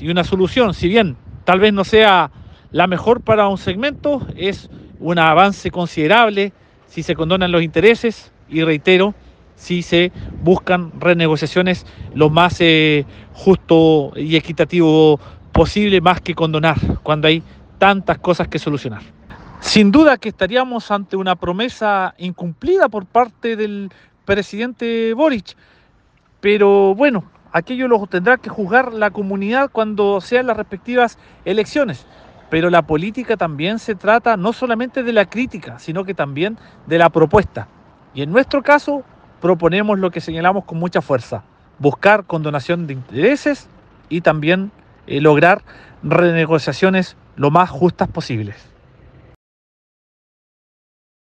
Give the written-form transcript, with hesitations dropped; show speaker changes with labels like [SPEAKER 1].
[SPEAKER 1] y una solución, si bien tal vez no sea la mejor para un segmento, es un avance considerable si se condonan los intereses y reitero, si se buscan renegociaciones lo más justo y equitativo posible, más que condonar cuando hay tantas cosas que solucionar. Sin duda que estaríamos ante una promesa incumplida por parte del presidente Boric, pero bueno, aquello lo tendrá que juzgar la comunidad cuando sean las respectivas elecciones. Pero la política también se trata no solamente de la crítica, sino que también de la propuesta. Y en nuestro caso, proponemos lo que señalamos con mucha fuerza: buscar condonación de intereses y también lograr renegociaciones lo más justas posibles.